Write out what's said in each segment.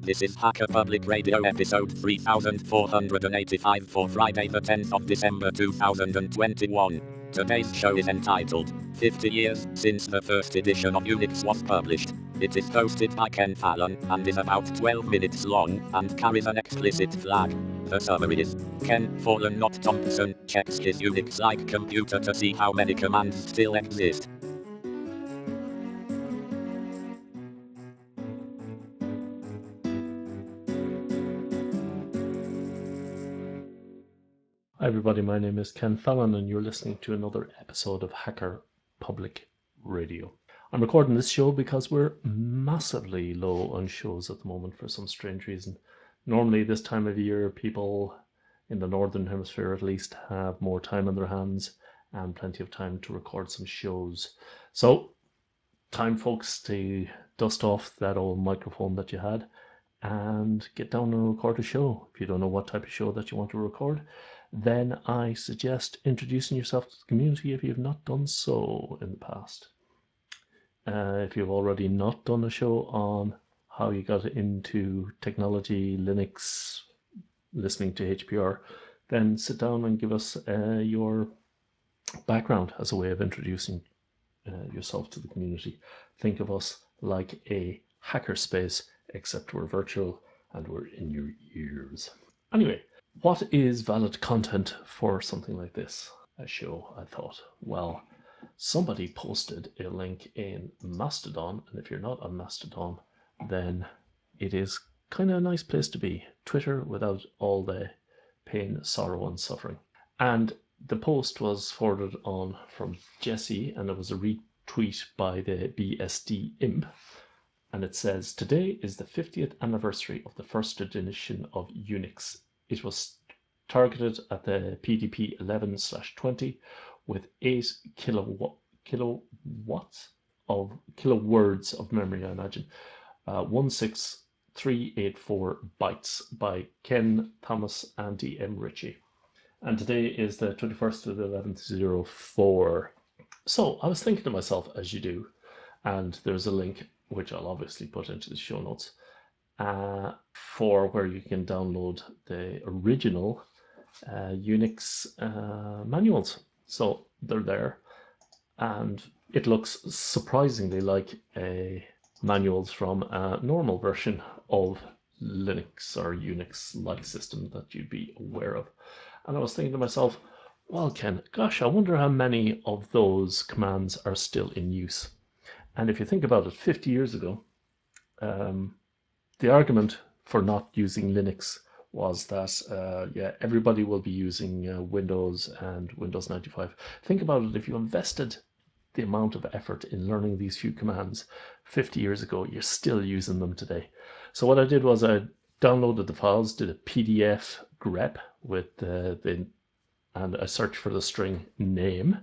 This is Hacker Public Radio episode 3485 for Friday the 10th of December 2021. Today's show is entitled 50 Years Since the First Edition of Unix Was Published. It is hosted by Ken Fallon and is about 12 minutes long and carries an explicit flag. The summary is: Ken Fallon, not Thompson, checks his Unix-like computer to see how many commands still exist. Hi everybody, my name is Ken Fallon and you're listening to another episode of Hacker Public Radio. I'm recording this show because we're massively low on shows at the moment for some strange reason. Normally this time of year, people in the Northern Hemisphere at least have more time on their hands and plenty of time to record some shows. So, time folks to dust off that old microphone that you had and get down and record a show. If you don't know what type of show that you want to record, then I suggest introducing yourself to the community if you have not done so in the past. If you've already not done a show on how you got into technology, Linux, listening to HPR, then sit down and give us your background as a way of introducing yourself to the community. Think of us like a hackerspace, except we're virtual and we're in your ears. Anyway, what is valid content for something like this, a show? I thought, well, somebody posted a link in Mastodon, and if you're not on Mastodon, then it is kind of a nice place to be. Twitter without all the pain, sorrow, and suffering. And the post was forwarded on from Jesse, and it was a retweet by the BSD Imp. And it says, today is the 50th anniversary of the first edition of Unix. It was targeted at the PDP 11/20 with 8 kilowords of memory, I imagine. 16384 bytes by Ken Thomas and D.M. Ritchie. And today is the 21st of the 11th 04. So I was thinking to myself, as you do, and there's a link which I'll obviously put into the show notes, for where you can download the original Unix manuals. So they're there, and it looks surprisingly like manuals from a normal version of Linux or Unix-like system that you'd be aware of. And I was thinking to myself, well, Ken, gosh, I wonder how many of those commands are still in use. And if you think about it, 50 years ago, the argument for not using Linux was that, everybody will be using Windows and Windows 95. Think about it, if you invested the amount of effort in learning these few commands 50 years ago, you're still using them today. So what I did was I downloaded the files, did a PDF grep with and I searched for the string name,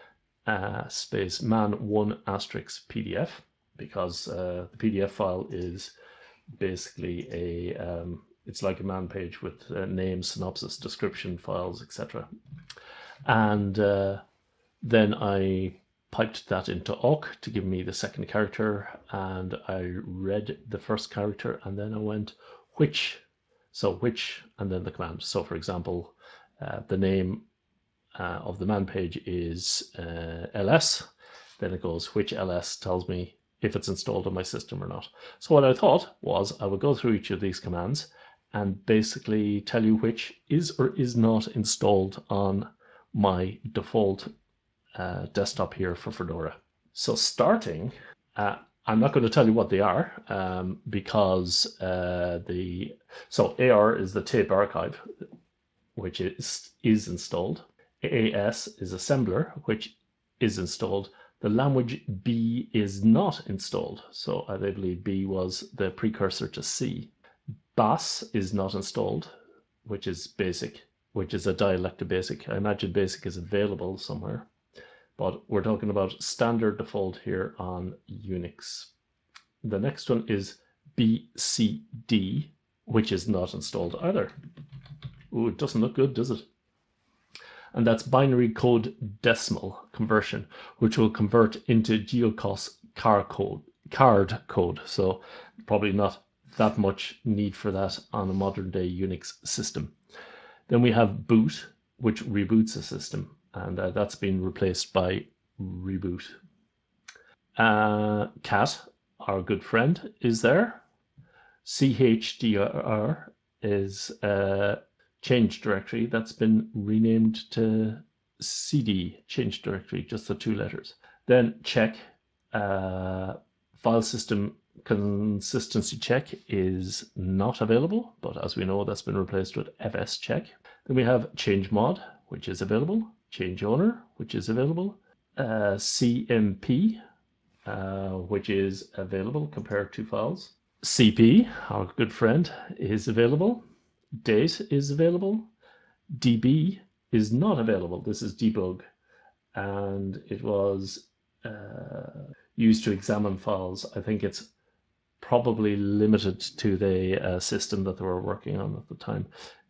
space man1 asterisk PDF, because the PDF file is basically it's like a man page with name, synopsis, description, files, etc. And then I piped that into awk to give me the second character, and I read the first character, and then I went which, and then the command. So for example, the name of the man page is ls, then it goes which ls tells me if it's installed on my system or not. So what I thought was I would go through each of these commands and basically tell you which is or is not installed on my default desktop here for Fedora. So starting, I'm not going to tell you what they are because so AR is the tape archive, which is installed. AAS is assembler, which is installed. The language B is not installed. So I believe B was the precursor to C. BAS is not installed, which is BASIC, which is a dialect of BASIC. I imagine BASIC is available somewhere, but we're talking about standard default here on Unix. The next one is BCD, which is not installed either. Ooh, it doesn't look good, does it? And that's binary code decimal conversion, which will convert into GeoCOS card code. So probably not that much need for that on a modern day Unix system. Then we have boot, which reboots a system, and that's been replaced by reboot. Cat, our good friend, is there. CHDR is a change directory that's been renamed to CD, change directory, just the 2 letters. Then check, file system consistency check is not available, but as we know, that's been replaced with FS check. Then we have change mod, which is available, change owner, which is available, CMP, which is available, compare 2 files. CP, our good friend, is available. Date is available. DB is not available. This is debug, and it was used to examine files. I think it's probably limited to the system that they were working on at the time.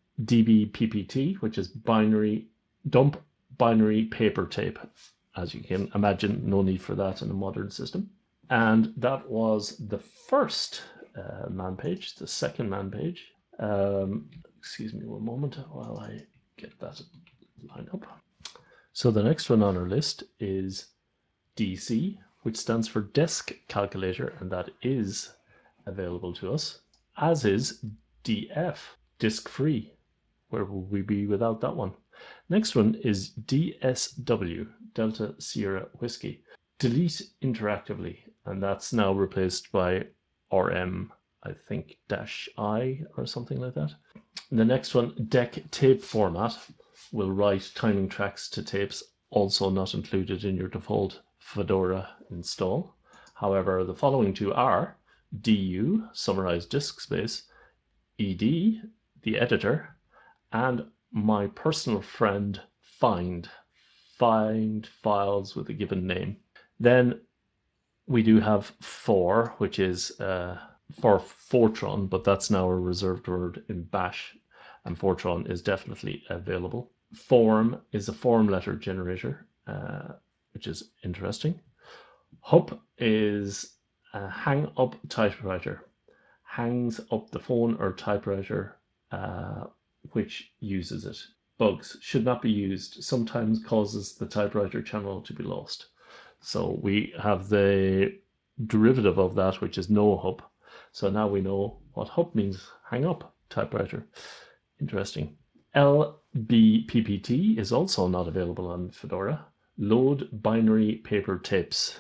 DBPPT, which is dump binary paper tape. As you can imagine, no need for that in a modern system. And that was the first man page. The second man page. Excuse me one moment while I get that line up. So the next one on our list is DC, which stands for Desk Calculator, and that is available to us, as is DF, Disk Free. Where would we be without that one? Next one is DSW, Delta Sierra Whiskey, delete interactively, and that's now replaced by RM, I think, -I or something like that. And the next one, DEC tape format, will write timing tracks to tapes, also not included in your default Fedora install. However, the following 2 are DU, summarized disk space, ED, the editor, and my personal friend, find files with a given name. Then we do have for, which is for Fortran, but that's now a reserved word in Bash, and Fortran is definitely available. Form is a form letter generator, which is interesting. Hup is a hang up typewriter, hangs up the phone or typewriter which uses it. Bugs should not be used, sometimes causes the typewriter channel to be lost. So we have the derivative of that, which is no hup. So now we know what hup means, hang up typewriter. Interesting. LBPPT is also not available on Fedora. Load binary paper tapes.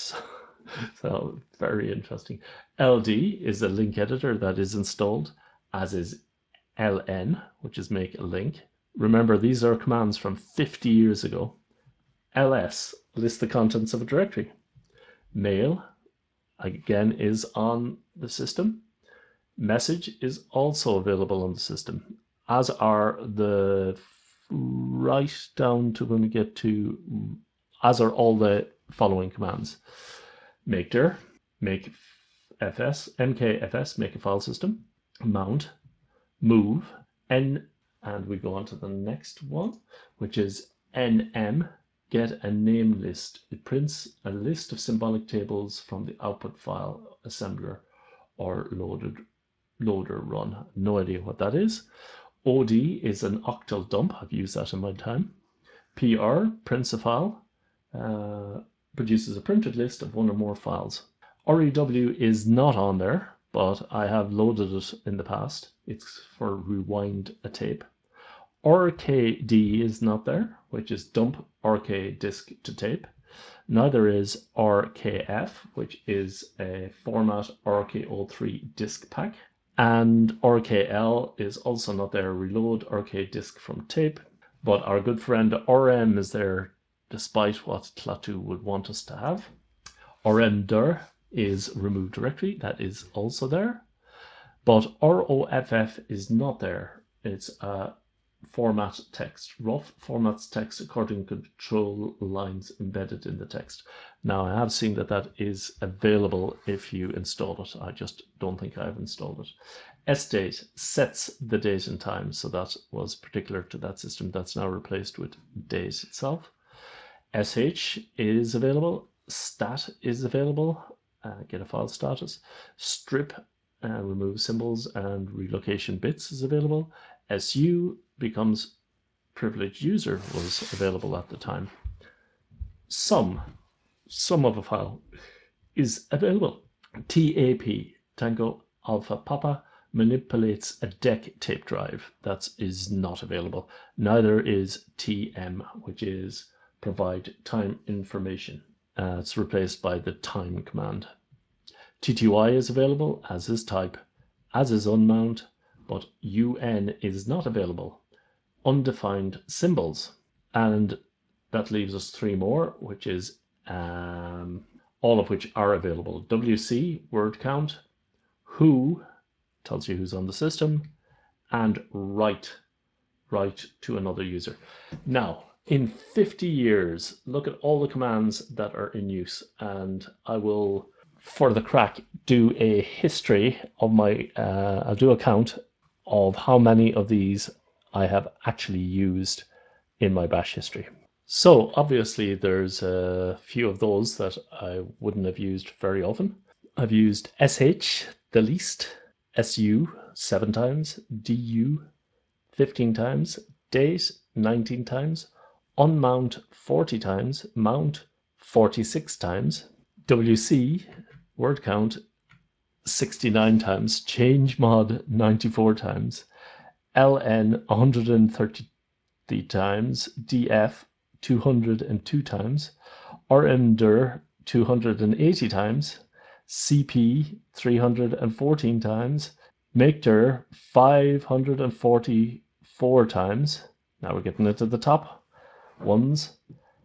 So very interesting. LD is a link editor that is installed, as is LN, which is make a link. Remember, these are commands from 50 years ago. LS, list the contents of a directory. Mail, again, is on the system. Message is also available on the system, as are the right down to when we get to, as are all the following commands. Makedir, make fs, mkfs, make a file system. Mount, move, and we go on to the next one, which is nm, get a name list. It prints a list of symbolic tables from the output file assembler or loader run. No idea what that is. OD is an octal dump. I've used that in my time. PR, prints a file, produces a printed list of 1 or more files. REW is not on there, but I have loaded it in the past. It's for rewind a tape. RKD is not there, which is dump RK disk to tape. Neither is RKF, which is a format RK03 disk pack. And RKL is also not there, reload RK disk from tape. But our good friend RM is there, despite what Klaatu would want us to have. RMDir is remove directory, that is also there. But ROFF is not there. It's a format text, rough formats text according to control lines embedded in the text. Now I have seen that that is available if you install it. I just don't think I've installed it. SDate sets the date and time, so that was particular to that system. That's now replaced with date itself. SH is available. Stat is available. Get a file status. Strip remove symbols and relocation bits is available. SU becomes privileged user was available at the time. Some of a file is available. TAP, Tango Alpha Papa, manipulates a DEC tape drive. That is not available. Neither is TM, which is provide time information. It's replaced by the time command. TTY is available, as is type, as is unmount, but UN is not available. Undefined symbols. And that leaves us three more, which is all of which are available. WC, word count, who, tells you who's on the system, and write to another user. Now, in 50 years, look at all the commands that are in use, and I will, for the crack, do a history of my, I'll do a count of how many of these I have actually used in my bash history. So obviously there's a few of those that I wouldn't have used very often. I've used sh the least, su 7 times, du 15 times, date 19 times, unmount 40 times, mount 46 times, wc word count 69 times, change mod 94 times, ln 130 times, df 202 times, rmdir 280 times, cp 314 times, makedir 544 times. Now we're getting it to the top ones.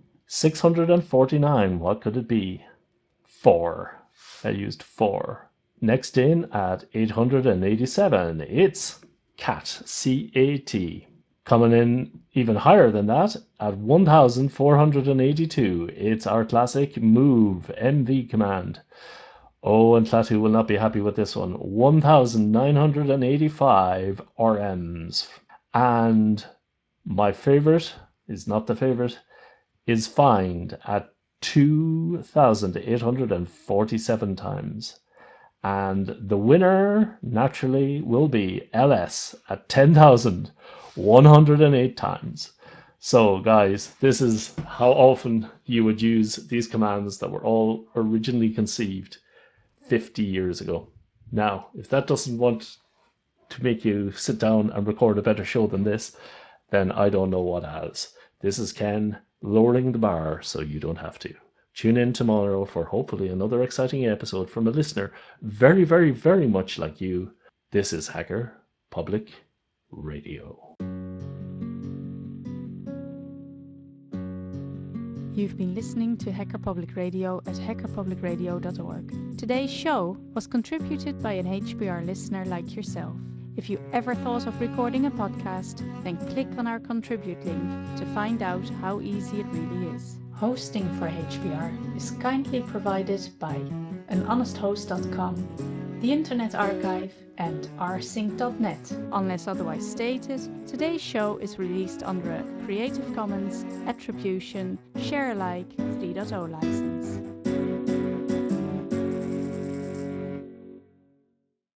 649, what could it be? 4. I used 4. Next in at 887, it's cat, C-A-T. Coming in even higher than that at 1482, it's our classic move, MV command. Oh, and Klaatu will not be happy with this one. 1985 RMs. And my favorite is not the favorite, is find at 2,847 times. And the winner, naturally, will be ls at 10,108 times. So, guys, this is how often you would use these commands that were all originally conceived 50 years ago. Now, if that doesn't want to make you sit down and record a better show than this, then I don't know what has. This is Ken lowering the bar so you don't have to. Tune in tomorrow for hopefully another exciting episode from a listener very, very, very much like you. This is Hacker Public Radio. You've been listening to Hacker Public Radio at hackerpublicradio.org. Today's show was contributed by an HPR listener like yourself. If you ever thought of recording a podcast, then click on our contribute link to find out how easy it really is. Hosting for HPR is kindly provided by anhonesthost.com, the Internet Archive, and rsync.net. Unless otherwise stated, today's show is released under a Creative Commons Attribution Share Alike 3.0 license.